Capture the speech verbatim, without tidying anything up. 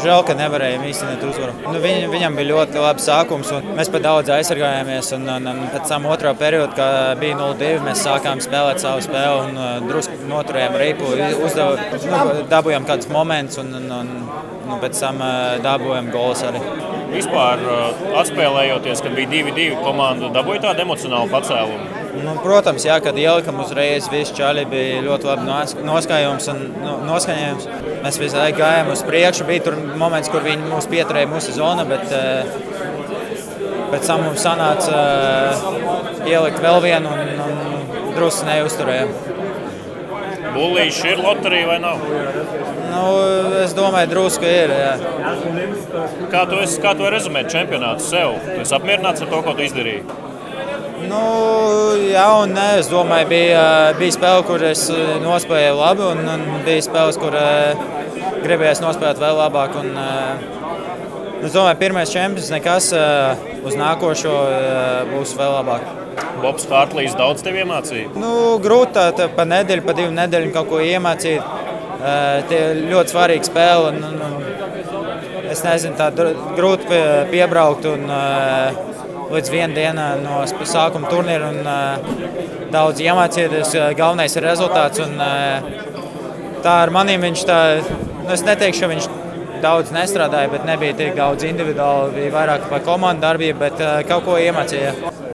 žēl, ka nevarējām īstenot uzvaru. Nu, viņ, viņam bija ļoti labs sākums, un mēs pat daudz aizsargājāmies. Un, un, un pēc tam otrā perioda, kad bija nulle divi, mēs sākām spēlēt savu spēli un uh, drusku noturējām ripu. Uzdev, nu, dabūjām kādus momentus un, un, un, un pēc tam uh, dabūjām gols arī. Vispār atspēlējoties, kad bija divi divi komanda, dabūja tādu emocionālu pacēlumu? Nu, protams, jā, kad ielikam uzreiz, visi čaļi bija ļoti labi noskaņojums un noskaņojums. Mēs visu laiku gājām uz priekšu, bija tur moments, kur viņi mūs pieturēja mūsu zona, bet pēc tam mums sanāca ielikt vēl vienu un, un drusku neuzturējām. Bullīši ir loterija vai nav? Nu, es domāju, drusku ir. Jā. Kā tu esi, kā tu rezumēt čempionātu sev? Tu esi apmierināts ar to, ko tu izdarīji? Nu, jā un nē. Es domāju, bija, bija spēle, kur es nospēlēju labi, un, un bija spēles, kur uh, gribējās nospēlēt vēl labāk. Un, uh, es domāju, pirmais čempions nekas, uh, uz nākošo uh, būs vēl labāk. Bobs Hārtlīs daudz tev iemācīja? Nu, grūti tā, tā pa nedēļu, pa divu nedēļu kaut ko iemācīt. Uh, tie ļoti svarīgi spēle. Un, un, un, es nezinu, tā grūti pie, piebraukt un, uh, līdz vienai dienai no sākuma turnīra un uh, daudz iemācīties. Galvenais ir rezultāts. Un, uh, tā ar maniem viņš tā, nu, es neteikšu, ka viņš daudz nestrādāja, bet nebija tik daudz individuāli. Bija vairāk par komandu darbību, bet uh, kaut ko iemācīja.